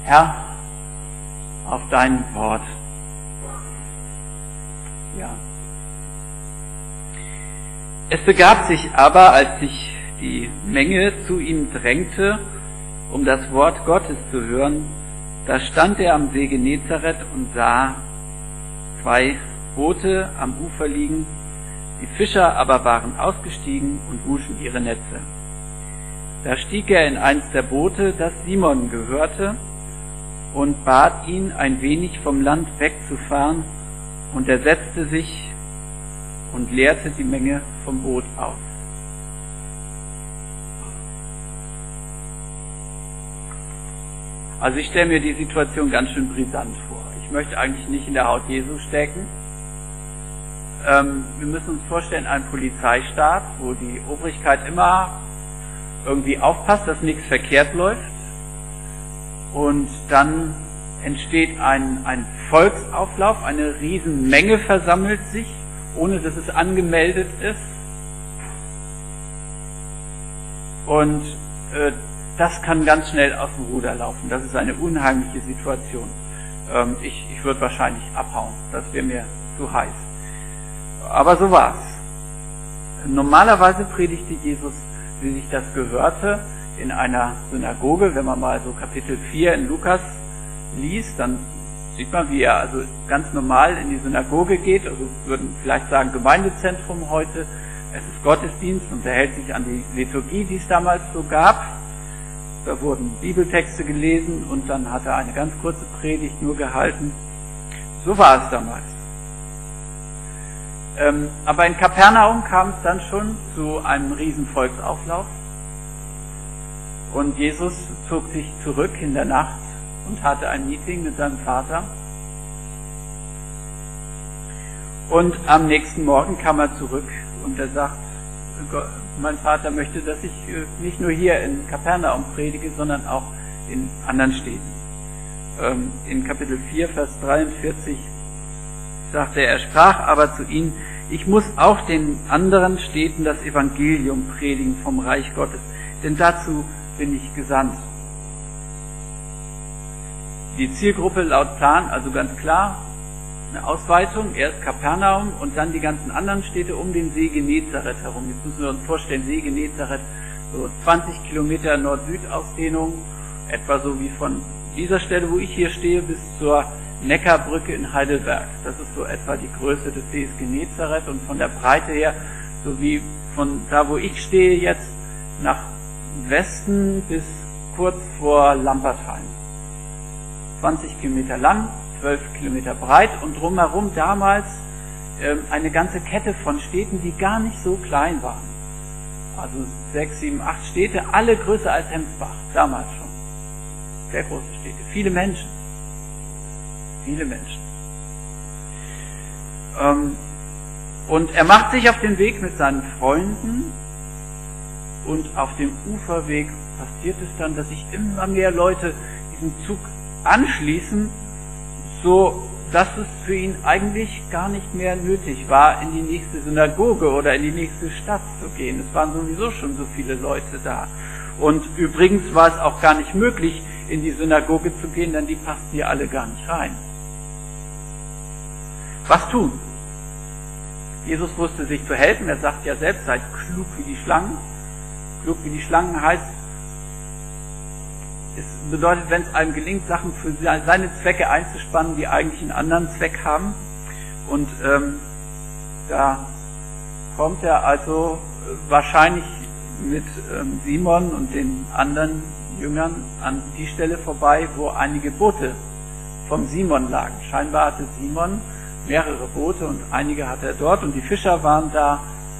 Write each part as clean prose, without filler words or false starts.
Herr, auf dein Wort. Ja. Es begab sich aber, als sich die Menge zu ihm drängte, um das Wort Gottes zu hören, da stand er am See Genezareth und sah 2 Boote am Ufer liegen, die Fischer aber waren ausgestiegen und wuschen ihre Netze. Da stieg er in eins der Boote, das Simon gehörte, und bat ihn, ein wenig vom Land wegzufahren, und er setzte sich und leerte die Menge vom Boot aus. Also ich stelle mir die Situation ganz schön brisant vor. Ich möchte eigentlich nicht in der Haut Jesu stecken. Wir müssen uns vorstellen, ein Polizeistaat, wo die Obrigkeit immer irgendwie aufpasst, dass nichts verkehrt läuft. Und dann entsteht ein Volksauflauf, eine Riesenmenge versammelt sich, ohne dass es angemeldet ist. Und das kann ganz schnell aus dem Ruder laufen. Das ist eine unheimliche Situation. Ich würde wahrscheinlich abhauen. Das wäre mir zu heiß. Aber so war's. Normalerweise predigte Jesus, wie sich das gehörte, in einer Synagoge. Wenn man mal so Kapitel 4 in Lukas liest, dann sieht man, wie er also ganz normal in die Synagoge geht. Also würden vielleicht sagen Gemeindezentrum heute. Es ist Gottesdienst und er hält sich an die Liturgie, die es damals so gab. Da wurden Bibeltexte gelesen und dann hat er eine ganz kurze Predigt nur gehalten. So war es damals. Aber in Kapernaum kam es dann schon zu einem riesen Volksauflauf. Und Jesus zog sich zurück in der Nacht und hatte ein Meeting mit seinem Vater. Und am nächsten Morgen kam er zurück und er sagt, mein Vater möchte, dass ich nicht nur hier in Kapernaum predige, sondern auch in anderen Städten. In Kapitel 4, Vers 43 sagte er sprach aber zu ihnen, ich muss auch den anderen Städten das Evangelium predigen vom Reich Gottes, denn dazu bin ich gesandt. Die Zielgruppe laut Plan, also ganz klar, eine Ausweitung, erst Kapernaum und dann die ganzen anderen Städte um den See Genezareth herum. Jetzt müssen wir uns vorstellen, See Genezareth, so 20 Kilometer Nord-Süd-Ausdehnung, etwa so wie von dieser Stelle, wo ich hier stehe, bis zur Neckarbrücke in Heidelberg. Das ist so etwa die Größe des Sees Genezareth und von der Breite her, so wie von da, wo ich stehe jetzt, nach Westen bis kurz vor Lampertheim. 20 Kilometer lang, 12 Kilometer breit und drumherum damals eine ganze Kette von Städten, die gar nicht so klein waren. Also 6, 7, 8 Städte, alle größer als Hemsbach, damals schon. Sehr große Städte, viele Menschen. Viele Menschen. Und er macht sich auf den Weg mit seinen Freunden und auf dem Uferweg passiert es dann, dass sich immer mehr Leute diesem Zug anschließen, so dass es für ihn eigentlich gar nicht mehr nötig war, in die nächste Synagoge oder in die nächste Stadt zu gehen. Es waren sowieso schon so viele Leute da. Und übrigens war es auch gar nicht möglich, in die Synagoge zu gehen, denn die passten hier alle gar nicht rein. Was tun? Jesus wusste sich zu helfen. Er sagt ja selbst, seid klug wie die Schlangen. Klug wie die Schlangen heißt, es bedeutet, wenn es einem gelingt, Sachen für seine Zwecke einzuspannen, die eigentlich einen anderen Zweck haben. Und da kommt er also wahrscheinlich mit Simon und den anderen Jüngern an die Stelle vorbei, wo einige Boote vom Simon lagen. Scheinbar hatte Simon mehrere Boote und einige hatte er dort und die Fischer waren da.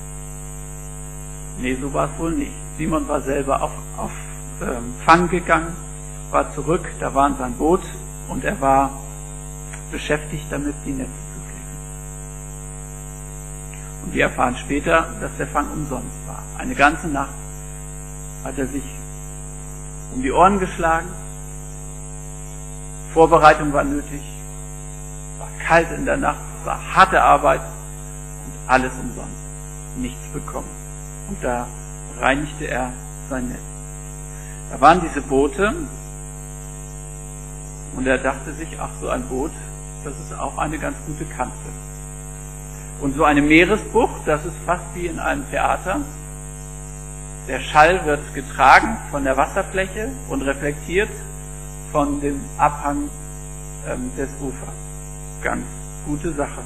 Nee, so war es wohl nicht. Simon war selber auf Fang gegangen, war zurück, da war in sein Boot und er war beschäftigt damit, die Netze zu flicken. Und wir erfahren später, dass der Fang umsonst war. Eine ganze Nacht hat er sich um die Ohren geschlagen, Vorbereitung war nötig, war kalt in der Nacht, es war harte Arbeit und alles umsonst, nichts bekommen. Und da reinigte er sein Netz. Da waren diese Boote Und er dachte sich, ach, so ein Boot, das ist auch eine ganz gute Kante. Und so eine Meeresbucht, das ist fast wie in einem Theater. Der Schall wird getragen von der Wasserfläche und reflektiert von dem Abhang des Ufers. Ganz gute Sache.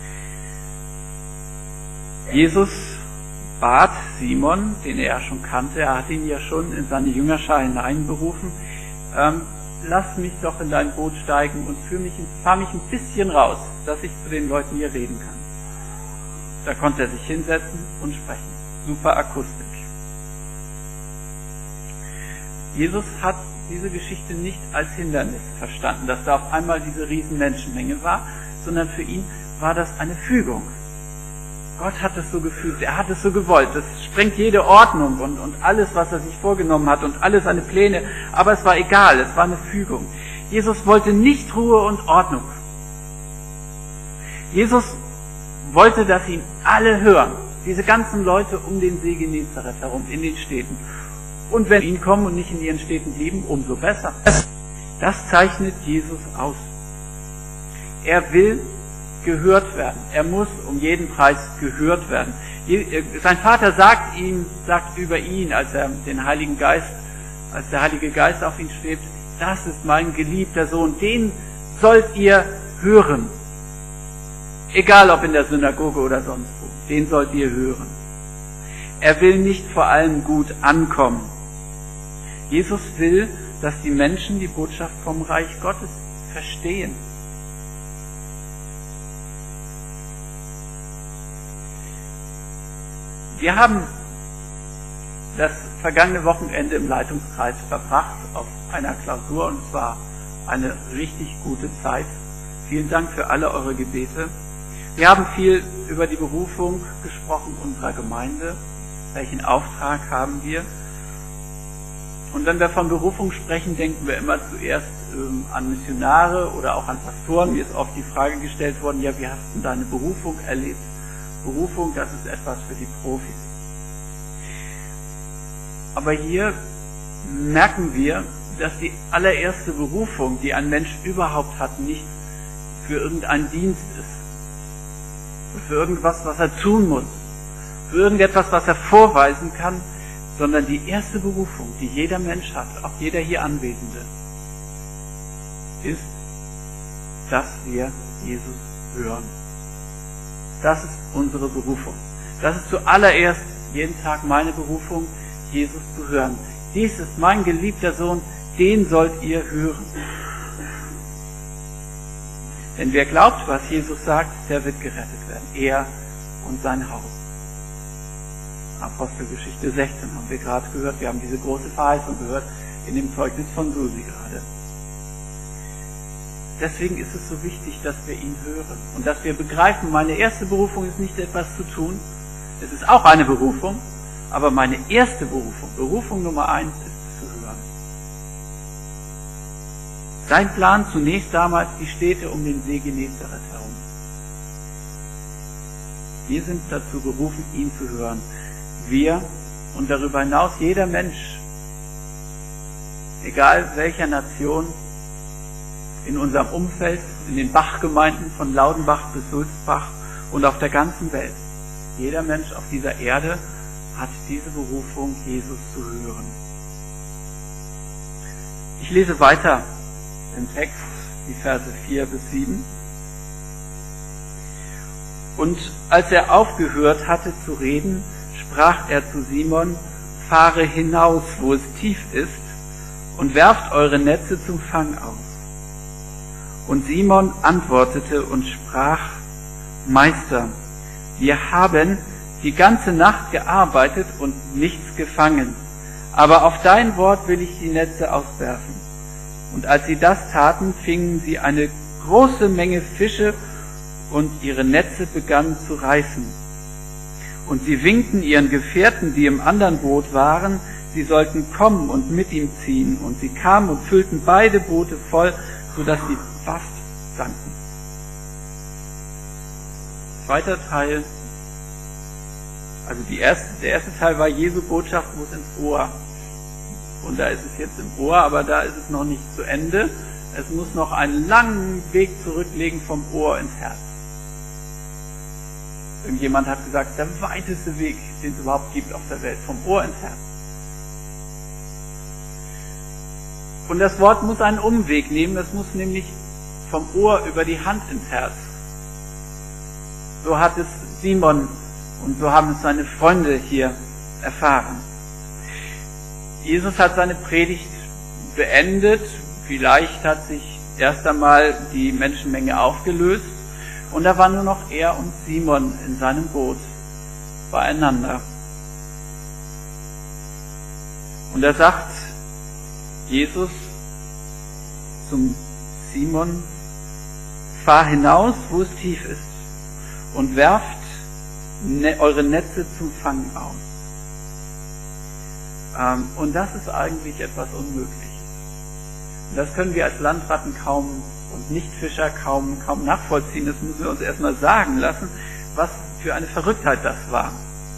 Jesus bat Simon, den er ja schon kannte, er hatte ihn ja schon in seine Jüngerschar hineinberufen, lass mich doch in dein Boot steigen und fahr mich ein bisschen raus, dass ich zu den Leuten hier reden kann. Da konnte er sich hinsetzen und sprechen. Super Akustik. Jesus hat diese Geschichte nicht als Hindernis verstanden, dass da auf einmal diese riesen Menschenmenge war, sondern für ihn war das eine Fügung. Gott hat es so gefühlt, er hat es so gewollt. Das sprengt jede Ordnung und alles, was er sich vorgenommen hat und alle seine Pläne. Aber es war egal, es war eine Fügung. Jesus wollte nicht Ruhe und Ordnung. Jesus wollte, dass ihn alle hören. Diese ganzen Leute um den See Genezareth herum, in den Städten. Und wenn ihn kommen und nicht in ihren Städten blieben, umso besser. Das zeichnet Jesus aus. Er will gehört werden. Er muss um jeden Preis gehört werden. Sein Vater sagt über ihn, als der Heilige Geist auf ihn schwebt, das ist mein geliebter Sohn, den sollt ihr hören. Egal ob in der Synagoge oder sonst wo, den sollt ihr hören. Er will nicht vor allem gut ankommen. Jesus will, dass die Menschen die Botschaft vom Reich Gottes verstehen. Wir haben das vergangene Wochenende im Leitungskreis verbracht auf einer Klausur und es war eine richtig gute Zeit. Vielen Dank für alle eure Gebete. Wir haben viel über die Berufung gesprochen unserer Gemeinde. Welchen Auftrag haben wir? Und wenn wir von Berufung sprechen, denken wir immer zuerst an Missionare oder auch an Pastoren. Mir ist oft die Frage gestellt worden, ja, wie hast du deine Berufung erlebt? Berufung, das ist etwas für die Profis. Aber hier merken wir, dass die allererste Berufung, die ein Mensch überhaupt hat, nicht für irgendeinen Dienst ist, für irgendwas, was er tun muss, für irgendetwas, was er vorweisen kann, sondern die erste Berufung, die jeder Mensch hat, auch jeder hier Anwesende, ist, dass wir Jesus hören. Das ist unsere Berufung. Das ist zuallererst jeden Tag meine Berufung, Jesus zu hören. Dies ist mein geliebter Sohn, den sollt ihr hören. Denn wer glaubt, was Jesus sagt, der wird gerettet werden. Er und sein Haus. Apostelgeschichte 16 haben wir gerade gehört. Wir haben diese große Verheißung gehört in dem Zeugnis von Susi gerade. Deswegen ist es so wichtig, dass wir ihn hören und dass wir begreifen, meine erste Berufung ist nicht etwas zu tun. Es ist auch eine Berufung, aber meine erste Berufung, Berufung Nummer 1, ist zu hören. Sein Plan zunächst damals die Städte um den See Genezareth herum. Wir sind dazu berufen, ihn zu hören. Wir und darüber hinaus jeder Mensch, egal welcher Nation, in unserem Umfeld, in den Bachgemeinden von Laudenbach bis Sulzbach und auf der ganzen Welt. Jeder Mensch auf dieser Erde hat diese Berufung, Jesus zu hören. Ich lese weiter im Text, die Verse 4 bis 7. Und als er aufgehört hatte zu reden, sprach er zu Simon, fahre hinaus, wo es tief ist, und werft eure Netze zum Fang aus. Und Simon antwortete und sprach, Meister, wir haben die ganze Nacht gearbeitet und nichts gefangen, aber auf dein Wort will ich die Netze auswerfen. Und als sie das taten, fingen sie eine große Menge Fische und ihre Netze begannen zu reißen. Und sie winkten ihren Gefährten, die im anderen Boot waren, sie sollten kommen und mit ihm ziehen. Und sie kamen und füllten beide Boote voll, sodass sie fast sanken. Zweiter Teil, also der erste Teil war Jesu Botschaft muss ins Ohr. Und da ist es jetzt im Ohr, aber da ist es noch nicht zu Ende. es muss noch einen langen Weg zurücklegen vom Ohr ins Herz. Irgendjemand hat gesagt, der weiteste Weg, den es überhaupt gibt auf der Welt, vom Ohr ins Herz. Und das Wort muss einen Umweg nehmen, es muss nämlich vom Ohr über die Hand ins Herz. So hat es Simon und so haben es seine Freunde hier erfahren. Jesus hat seine Predigt beendet, vielleicht hat sich erst einmal die Menschenmenge aufgelöst und da war nur noch er und Simon in seinem Boot beieinander. Und da sagt Jesus zum Simon, fahr hinaus, wo es tief ist, und werft eure Netze zum Fangen aus. Und das ist eigentlich etwas Unmögliches. Und das können wir als Landratten kaum und Nichtfischer kaum nachvollziehen. Das müssen wir uns erstmal sagen lassen, was für eine Verrücktheit das war.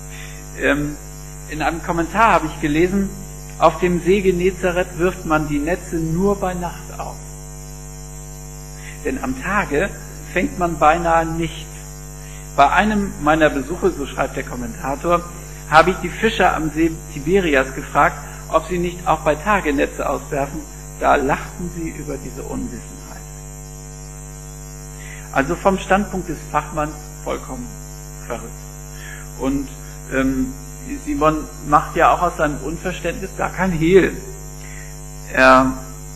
In einem Kommentar habe ich gelesen, auf dem See Genezareth wirft man die Netze nur bei Nacht aus. Denn am Tage fängt man beinahe nichts. Bei einem meiner Besuche, so schreibt der Kommentator, habe ich die Fischer am See Tiberias gefragt, ob sie nicht auch bei Tage Netze auswerfen. Da lachten sie über diese Unwissenheit. Also vom Standpunkt des Fachmanns vollkommen verrückt. Und Simon macht ja auch aus seinem Unverständnis gar kein Hehl. Er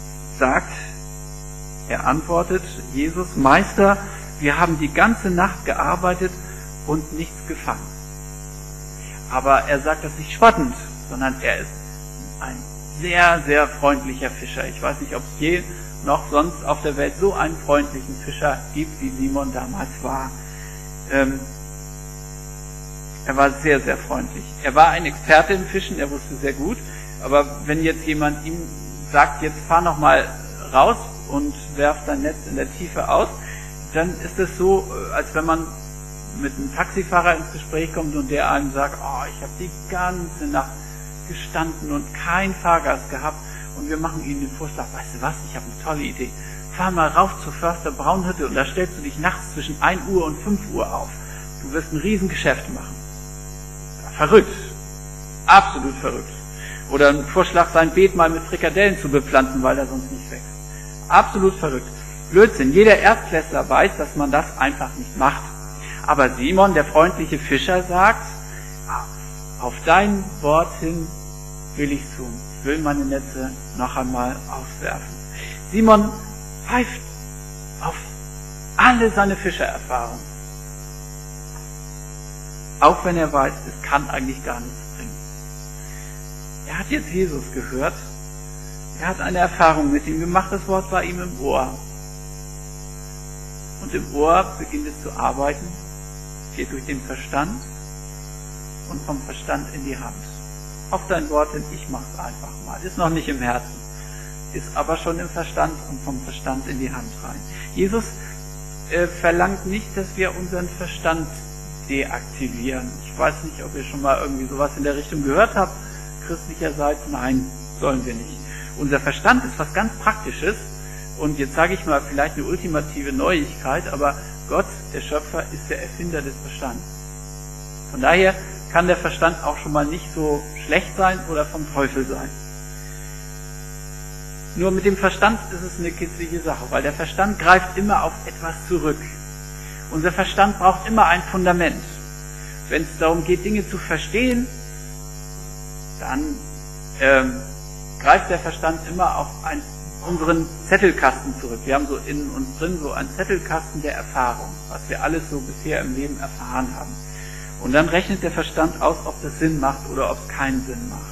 antwortet, Jesus, Meister, wir haben die ganze Nacht gearbeitet und nichts gefangen. Aber er sagt das nicht spottend, sondern er ist ein sehr, sehr freundlicher Fischer. Ich weiß nicht, ob es je noch sonst auf der Welt so einen freundlichen Fischer gibt, wie Simon damals war. Er war sehr, sehr freundlich. Er war ein Experte im Fischen, er wusste sehr gut. Aber wenn jetzt jemand ihm sagt, jetzt fahr noch mal raus und werf dein Netz in der Tiefe aus, dann ist es so, als wenn man mit einem Taxifahrer ins Gespräch kommt und der einem sagt, oh, ich habe die ganze Nacht gestanden und kein Fahrgast gehabt und wir machen Ihnen den Vorschlag, weißt du was, ich habe eine tolle Idee. Fahr mal rauf zur Förster Braunhütte und da stellst du dich nachts zwischen 1 Uhr und 5 Uhr auf. Du wirst ein Riesengeschäft machen. Verrückt. Absolut verrückt. Oder ein Vorschlag, sein Beet mal mit Frikadellen zu bepflanzen, weil er sonst nicht wächst. Absolut verrückt. Blödsinn. Jeder Erstklässler weiß, dass man das einfach nicht macht. Aber Simon, der freundliche Fischer, sagt, auf dein Wort hin will ich's tun. Ich will meine Netze noch einmal auswerfen. Simon pfeift auf alle seine Fischererfahrung. Auch wenn er weiß, es kann eigentlich gar nichts bringen. Er hat jetzt Jesus gehört. Er hat eine Erfahrung mit ihm gemacht. Das Wort war ihm im Ohr. Und im Ohr beginnt es zu arbeiten, geht durch den Verstand und vom Verstand in die Hand. Auf dein Wort hin, ich mach's einfach mal. Ist noch nicht im Herzen, ist aber schon im Verstand und vom Verstand in die Hand rein. Jesus verlangt nicht, dass wir unseren Verstand deaktivieren. Ich weiß nicht, ob ihr schon mal irgendwie sowas in der Richtung gehört habt, christlicherseits. Nein, sollen wir nicht. Unser Verstand ist was ganz Praktisches und jetzt sage ich mal vielleicht eine ultimative Neuigkeit, aber Gott, der Schöpfer, ist der Erfinder des Verstands. Von daher kann der Verstand auch schon mal nicht so schlecht sein oder vom Teufel sein. Nur mit dem Verstand ist es eine kitzlige Sache, weil der Verstand greift immer auf etwas zurück. Unser Verstand braucht immer ein Fundament. Wenn es darum geht, Dinge zu verstehen, dann greift der Verstand immer auf unseren Zettelkasten zurück. Wir haben so in uns drin so einen Zettelkasten der Erfahrung, was wir alles so bisher im Leben erfahren haben. Und dann rechnet der Verstand aus, ob das Sinn macht oder ob es keinen Sinn macht.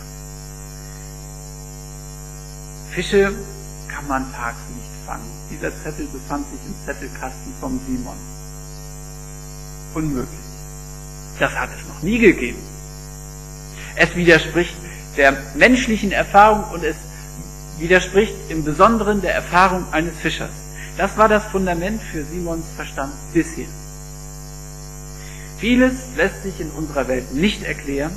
Fische kann man tags nicht fangen. Dieser Zettel befand sich im Zettelkasten vom Simon. Unmöglich. Das hat es noch nie gegeben. Es widerspricht der menschlichen Erfahrung und es widerspricht im Besonderen der Erfahrung eines Fischers. Das war das Fundament für Simons Verstand bisher. Vieles lässt sich in unserer Welt nicht erklären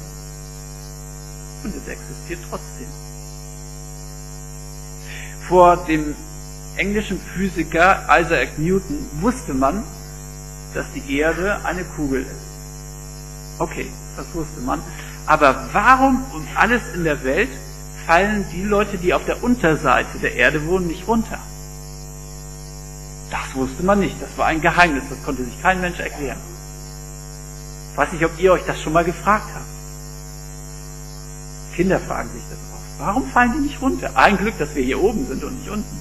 und es existiert trotzdem. Vor dem englischen Physiker Isaac Newton wusste man, dass die Erde eine Kugel ist. Okay, das wusste man. Aber warum um alles in der Welt fallen die Leute, die auf der Unterseite der Erde wohnen, nicht runter? Das wusste man nicht. Das war ein Geheimnis. Das konnte sich kein Mensch erklären. Ich weiß nicht, ob ihr euch das schon mal gefragt habt. Kinder fragen sich das oft. Warum fallen die nicht runter? Ein Glück, dass wir hier oben sind und nicht unten.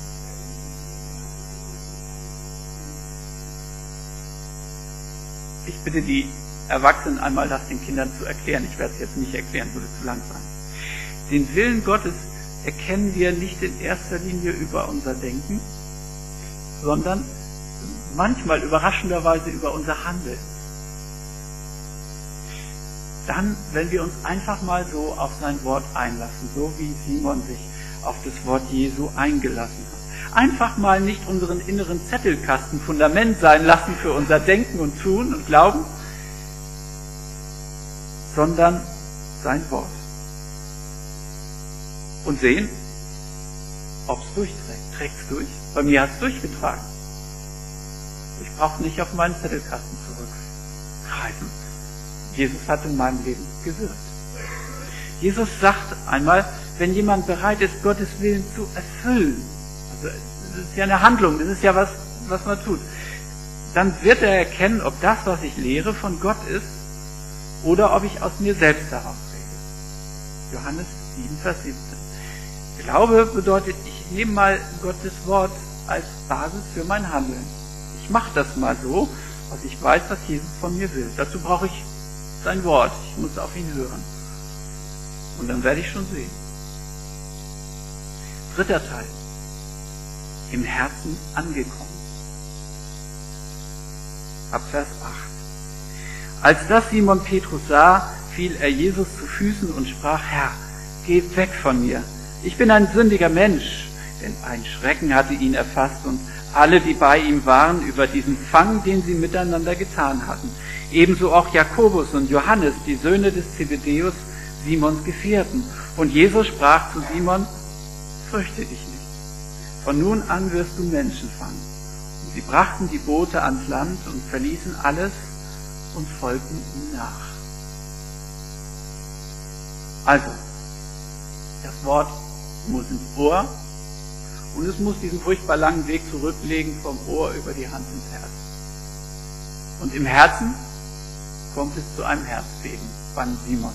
Ich bitte die Erwachsenen einmal, das den Kindern zu erklären. Ich werde es jetzt nicht erklären, würde zu lang sein. Den Willen Gottes erkennen wir nicht in erster Linie über unser Denken, sondern manchmal überraschenderweise über unser Handeln. Dann, wenn wir uns einfach mal so auf sein Wort einlassen, so wie Simon sich auf das Wort Jesu eingelassen hat. Einfach mal nicht unseren inneren Zettelkasten Fundament sein lassen für unser Denken und Tun und Glauben, sondern sein Wort. Und sehen, ob es durchträgt. Trägt es durch? Bei mir hat es durchgetragen. Ich brauche nicht auf meinen Zettelkasten zurückgreifen. Jesus hat in meinem Leben gewirkt. Jesus sagt einmal, wenn jemand bereit ist, Gottes Willen zu erfüllen, also das ist ja eine Handlung, das ist ja was man tut, dann wird er erkennen, ob das, was ich lehre, von Gott ist oder ob ich aus mir selbst daraus rede. Johannes 7, Vers 17. Glaube bedeutet, ich nehme mal Gottes Wort als Basis für mein Handeln. Ich mache das mal so, was ich weiß, was Jesus von mir will. Dazu brauche ich sein Wort. Ich muss auf ihn hören. Und dann werde ich schon sehen. Dritter Teil. Im Herzen angekommen. Ab Vers 8. Als das Simon Petrus sah, fiel er Jesus zu Füßen und sprach, Herr, geh weg von mir. Ich bin ein sündiger Mensch. Denn ein Schrecken hatte ihn erfasst und alle, die bei ihm waren, über diesen Fang, den sie miteinander getan hatten. Ebenso auch Jakobus und Johannes, die Söhne des Zebedäus, Simons Gefährten. Und Jesus sprach zu Simon, fürchte dich nicht. Von nun an wirst du Menschen fangen. Und sie brachten die Boote ans Land und verließen alles und folgten ihm nach. Also, das Wort muss ins Ohr und es muss diesen furchtbar langen Weg zurücklegen vom Ohr über die Hand ins Herz. Und im Herzen kommt es zu einem Herzbeben beim Simon.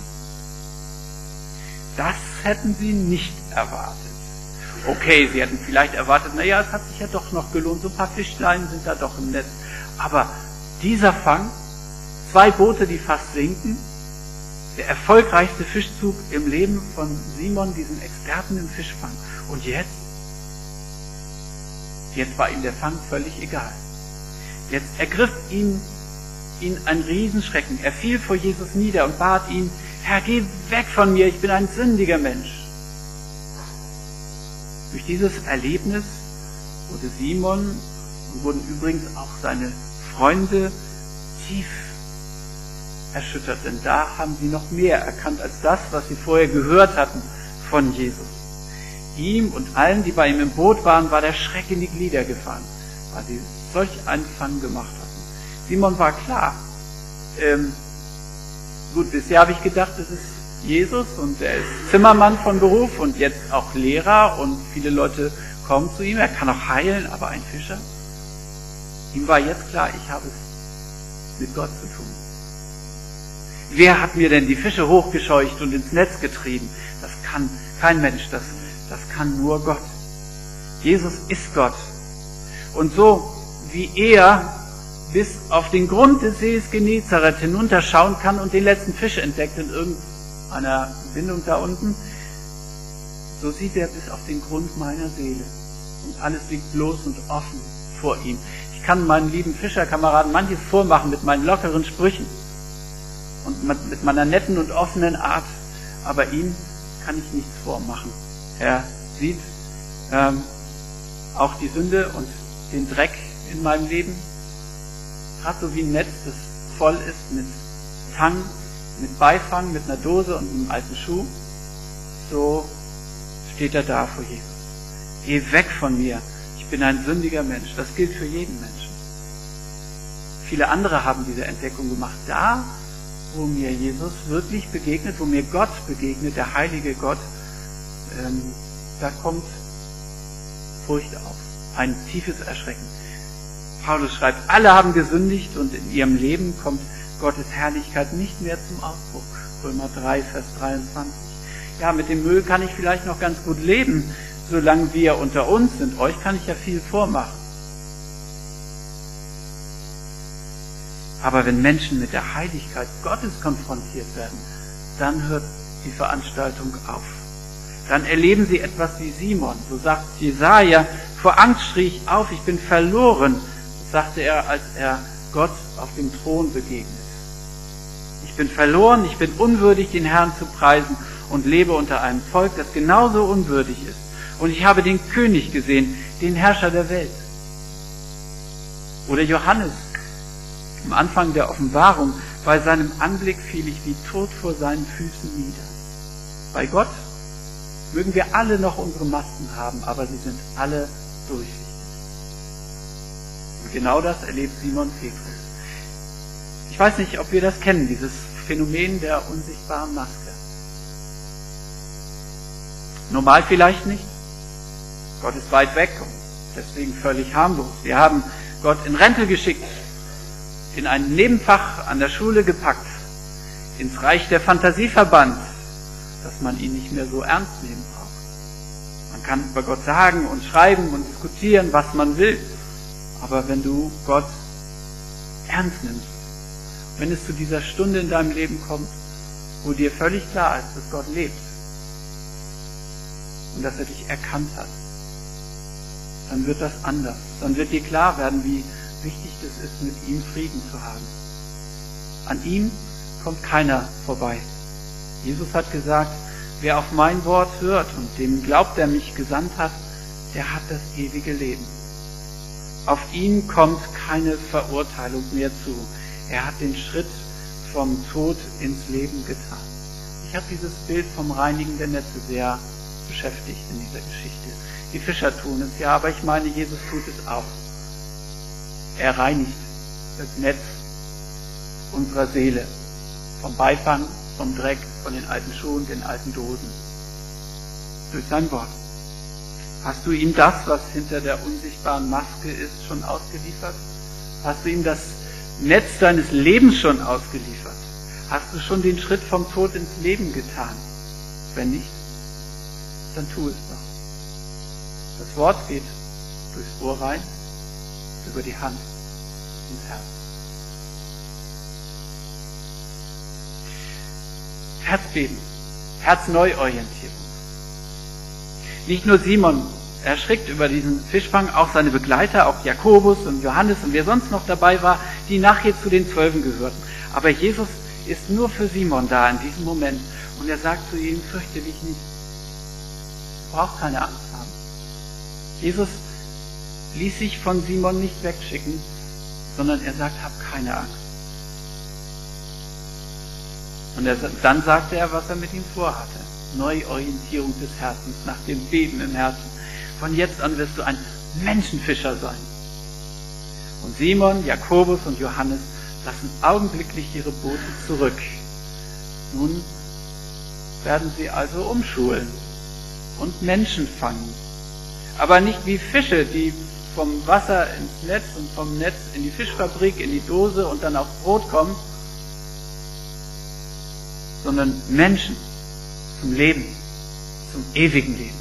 Das hätten sie nicht erwartet. Okay, sie hätten vielleicht erwartet, naja, es hat sich ja doch noch gelohnt, so ein paar Fischlein sind da doch im Netz. Aber dieser Fang, 2 Boote, die fast sinken, der erfolgreichste Fischzug im Leben von Simon, diesem Experten im Fischfang. Und jetzt war ihm der Fang völlig egal. Jetzt ergriff ihn ein Riesenschrecken. Er fiel vor Jesus nieder und bat ihn, Herr, geh weg von mir, ich bin ein sündiger Mensch. Durch dieses Erlebnis wurde Simon und wurden übrigens auch seine Freunde tief erschüttert, denn da haben sie noch mehr erkannt als das, was sie vorher gehört hatten von Jesus. Ihm und allen, die bei ihm im Boot waren, war der Schreck in die Glieder gefahren, weil sie solch einen Fang gemacht hatten. Simon war klar. Gut, bisher habe ich gedacht, das ist Jesus und er ist Zimmermann von Beruf und jetzt auch Lehrer und viele Leute kommen zu ihm. Er kann auch heilen, aber ein Fischer. Ihm war jetzt klar, ich habe es mit Gott zu tun. Wer hat mir denn die Fische hochgescheucht und ins Netz getrieben? Das kann kein Mensch, das kann nur Gott. Jesus ist Gott. Und so wie er bis auf den Grund des Sees Genezareth hinunterschauen kann und den letzten Fisch entdeckt in irgendeiner Windung da unten, so sieht er bis auf den Grund meiner Seele. Und alles liegt bloß und offen vor ihm. Ich kann meinen lieben Fischerkameraden manches vormachen mit meinen lockeren Sprüchen und mit meiner netten und offenen Art, aber ihm kann ich nichts vormachen. Er sieht auch die Sünde und den Dreck in meinem Leben, gerade so wie ein Netz, das voll ist mit Tang, mit Beifang, mit einer Dose und einem alten Schuh, so steht er da vor Jesus. Geh weg von mir, ich Ich bin ein sündiger Mensch. Das gilt für jeden Menschen. Viele andere haben diese Entdeckung gemacht. Da, wo mir Jesus wirklich begegnet, wo mir Gott begegnet, der heilige Gott, da kommt Furcht auf. Ein tiefes Erschrecken. Paulus schreibt, alle haben gesündigt und in ihrem Leben kommt Gottes Herrlichkeit nicht mehr zum Ausdruck. Römer 3, Vers 23. Ja, mit dem Müll kann ich vielleicht noch ganz gut leben, solange wir unter uns sind. Euch kann ich ja viel vormachen. Aber wenn Menschen mit der Heiligkeit Gottes konfrontiert werden, dann hört die Veranstaltung auf. Dann erleben sie etwas wie Simon. So sagt Jesaja, vor Angst schrie ich auf, ich bin verloren, sagte er, als er Gott auf dem Thron begegnet. Ich bin verloren, ich bin unwürdig, den Herrn zu preisen und lebe unter einem Volk, das genauso unwürdig ist. Und ich habe den König gesehen, den Herrscher der Welt. Oder Johannes, am Anfang der Offenbarung, bei seinem Anblick fiel ich wie tot vor seinen Füßen nieder. Bei Gott mögen wir alle noch unsere Masken haben, aber sie sind alle durchsichtig. Und genau das erlebt Simon Petrus. Ich weiß nicht, ob wir das kennen, dieses Phänomen der unsichtbaren Maske. Normal vielleicht nicht. Gott ist weit weg und deswegen völlig harmlos. Wir haben Gott in Rente geschickt, in ein Nebenfach an der Schule gepackt, ins Reich der Fantasie verbannt, dass man ihn nicht mehr so ernst nehmen braucht. Man kann über Gott sagen und schreiben und diskutieren, was man will. Aber wenn du Gott ernst nimmst, wenn es zu dieser Stunde in deinem Leben kommt, wo dir völlig klar ist, dass Gott lebt und dass er dich erkannt hat, dann wird das anders. Dann wird dir klar werden, wie wichtig es ist, mit ihm Frieden zu haben. An ihm kommt keiner vorbei. Jesus hat gesagt, wer auf mein Wort hört und dem glaubt, der mich gesandt hat, der hat das ewige Leben. Auf ihn kommt keine Verurteilung mehr zu. Er hat den Schritt vom Tod ins Leben getan. Ich habe dieses Bild vom Reinigen der Netze sehr beschäftigt in dieser Geschichte. Die Fischer tun es ja, aber ich meine, Jesus tut es auch. Er reinigt das Netz unserer Seele vom Beifang, vom Dreck, von den alten Schuhen, den alten Dosen. Durch sein Wort. Hast du ihm das, was hinter der unsichtbaren Maske ist, schon ausgeliefert? Hast du ihm das Netz deines Lebens schon ausgeliefert? Hast du schon den Schritt vom Tod ins Leben getan? Wenn nicht, dann tu es doch. Das Wort geht durchs Ohr rein, über die Hand ins Herz. Herzbeben, Herzneuorientierung. Nicht nur Simon erschrickt über diesen Fischfang, auch seine Begleiter, auch Jakobus und Johannes und wer sonst noch dabei war, die nachher zu den 12 gehörten. Aber Jesus ist nur für Simon da in diesem Moment und er sagt zu ihm, fürchte dich nicht. Du brauchst keine Angst haben. Jesus ließ sich von Simon nicht wegschicken, sondern er sagt, hab keine Angst. Und dann sagte er, was er mit ihm vorhatte. Neuorientierung des Herzens, nach dem Beben im Herzen. Von jetzt an wirst du ein Menschenfischer sein. Und Simon, Jakobus und Johannes lassen augenblicklich ihre Boote zurück. Nun werden sie also umschulen und Menschen fangen. Aber nicht wie Fische, die vom Wasser ins Netz und vom Netz in die Fischfabrik, in die Dose und dann aufs Brot kommen, sondern Menschen zum Leben, zum ewigen Leben.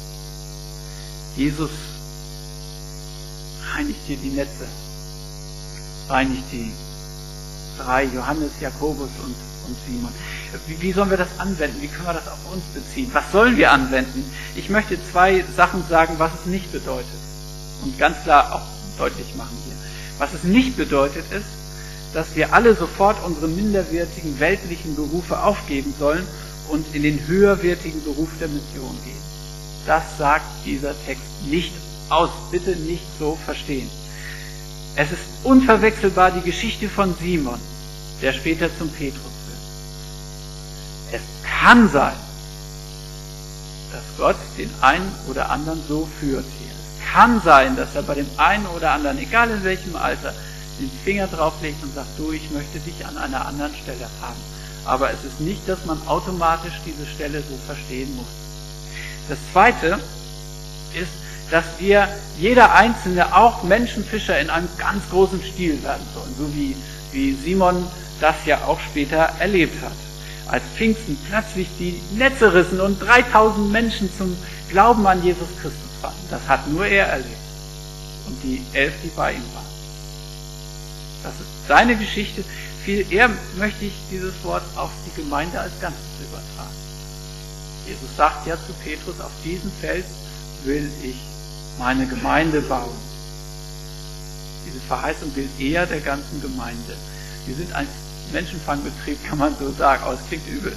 Jesus reinigt hier die Netze, reinigt die 3, Johannes, Jakobus und Simon. Wie sollen wir das anwenden? Wie können wir das auf uns beziehen? Was sollen wir anwenden? Ich möchte 2 Sachen sagen, was es nicht bedeutet. Und ganz klar auch deutlich machen hier. Was es nicht bedeutet ist, dass wir alle sofort unsere minderwertigen weltlichen Berufe aufgeben sollen und in den höherwertigen Beruf der Mission gehen. Das sagt dieser Text nicht aus. Bitte nicht so verstehen. Es ist unverwechselbar die Geschichte von Simon, der später zum Petrus wird. Es kann sein, dass Gott den einen oder anderen so führt hier. Es kann sein, dass er bei dem einen oder anderen, egal in welchem Alter, den Finger drauflegt und sagt, du, ich möchte dich an einer anderen Stelle haben. Aber es ist nicht, dass man automatisch diese Stelle so verstehen muss. Das Zweite ist, dass wir, jeder Einzelne, auch Menschenfischer in einem ganz großen Stil werden sollen, so wie Simon das ja auch später erlebt hat. Als Pfingsten plötzlich die Netze rissen und 3000 Menschen zum Glauben an Jesus Christus fanden. Das hat nur er erlebt. Und die 11, die bei ihm waren. Das ist seine Geschichte. Viel eher möchte ich dieses Wort auf die Gemeinde als Ganzes übertragen. Jesus sagt ja zu Petrus, auf diesem Fels will ich meine Gemeinde bauen. Diese Verheißung gilt eher der ganzen Gemeinde. Wir sind ein Menschenfangbetrieb, kann man so sagen, aber es klingt übel.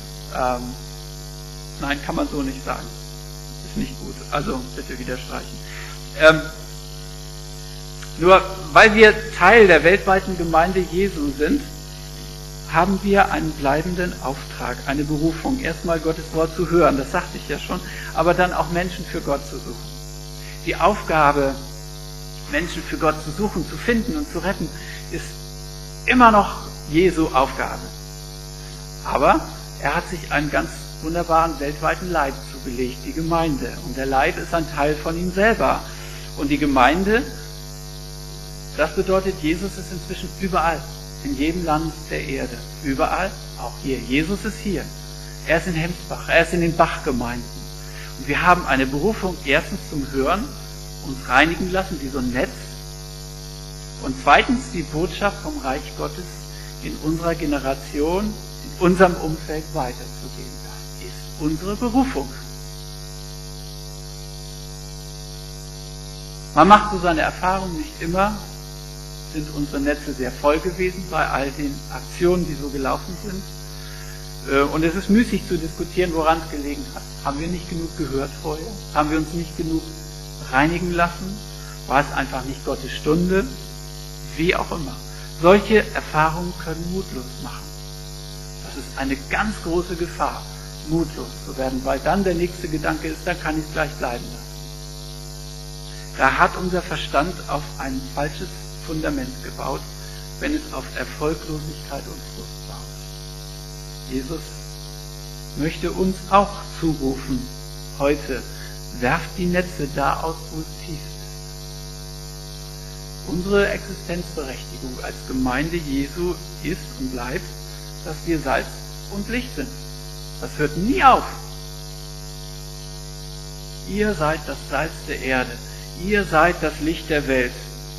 Nein, kann man so nicht sagen. Ist nicht gut. Also bitte wieder streichen. Nur weil wir Teil der weltweiten Gemeinde Jesu sind, haben wir einen bleibenden Auftrag, eine Berufung. Erstmal Gottes Wort zu hören, das sagte ich ja schon, aber dann auch Menschen für Gott zu suchen. Die Aufgabe, Menschen für Gott zu suchen, zu finden und zu retten, ist immer noch Jesu Aufgabe. Aber er hat sich einen ganz wunderbaren weltweiten Leib zugelegt, die Gemeinde. Und der Leib ist ein Teil von ihm selber. Und die Gemeinde, das bedeutet, Jesus ist inzwischen überall, in jedem Land der Erde. Überall, auch hier. Jesus ist hier. Er ist in Hemsbach, er ist in den Bachgemeinden. Und wir haben eine Berufung erstens zum Hören, uns reinigen lassen, wie so ein Netz. Und zweitens die Botschaft vom Reich Gottes in unserer Generation, in unserem Umfeld weiterzugeben. Das ist unsere Berufung. Man macht so seine Erfahrungen nicht immer, sind unsere Netze sehr voll gewesen bei all den Aktionen, die so gelaufen sind. Und es ist müßig zu diskutieren, woran es gelegen hat. Haben wir nicht genug gehört vorher? Haben wir uns nicht genug reinigen lassen? War es einfach nicht Gottes Stunde? Wie auch immer. Solche Erfahrungen können mutlos machen. Das ist eine ganz große Gefahr, mutlos zu werden, weil dann der nächste Gedanke ist, dann kann ich es gleich bleiben lassen. Da hat unser Verstand auf ein falsches Fundament gebaut, wenn es auf Erfolglosigkeit und Frust baut. Jesus möchte uns auch zurufen, heute, werft die Netze da aus, wo es tief ist. Unsere Existenzberechtigung als Gemeinde Jesu ist und bleibt, dass wir Salz und Licht sind. Das hört nie auf. Ihr seid das Salz der Erde. Ihr seid das Licht der Welt.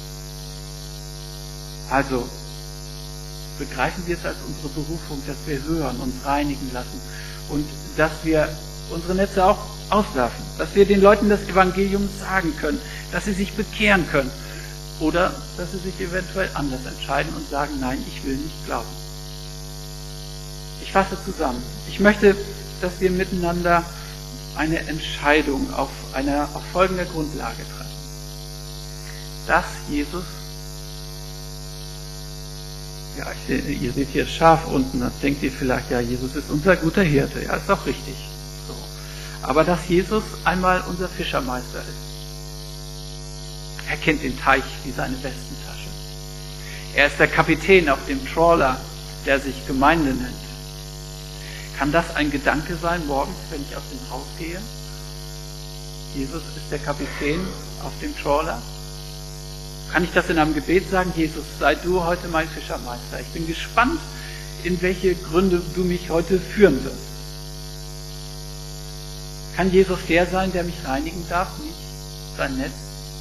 Also, begreifen wir es als unsere Berufung, dass wir hören, uns reinigen lassen und dass wir unsere Netze auch auswerfen, dass wir den Leuten das Evangelium sagen können, dass sie sich bekehren können oder dass sie sich eventuell anders entscheiden und sagen, nein, ich will nicht glauben. Ich fasse zusammen. Ich möchte, dass wir miteinander eine Entscheidung auf folgender Grundlage treffen. Dass Jesus, ja, ihr seht hier Schaf unten, dann denkt ihr vielleicht, ja, Jesus ist unser guter Hirte. Ja, ist auch richtig. So. Aber dass Jesus einmal unser Fischermeister ist. Er kennt den Teich wie seine Westentasche. Er ist der Kapitän auf dem Trawler, der sich Gemeinde nennt. Kann das ein Gedanke sein morgens, wenn ich aus dem Haus gehe? Jesus ist der Kapitän auf dem Trawler. Kann ich das in einem Gebet sagen? Jesus, sei du heute mein Fischermeister. Ich bin gespannt, in welche Gründe du mich heute führen wirst. Kann Jesus der sein, der mich reinigen darf, nicht sein Netz?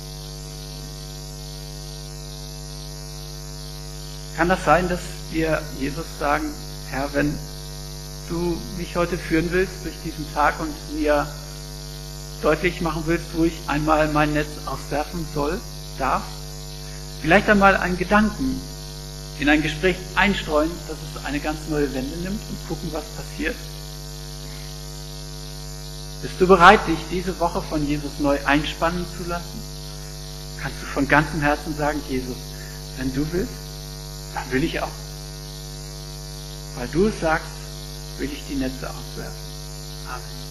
Kann das sein, dass wir Jesus sagen, Herr, wenn du mich heute führen willst durch diesen Tag und mir deutlich machen willst, wo ich einmal mein Netz auswerfen soll, darf? Vielleicht einmal einen Gedanken in ein Gespräch einstreuen, dass es eine ganz neue Wende nimmt und gucken, was passiert. Bist du bereit, dich diese Woche von Jesus neu einspannen zu lassen? Kannst du von ganzem Herzen sagen, Jesus, wenn du willst, dann will ich auch. Weil du es sagst, will ich die Netze auswerfen. Amen.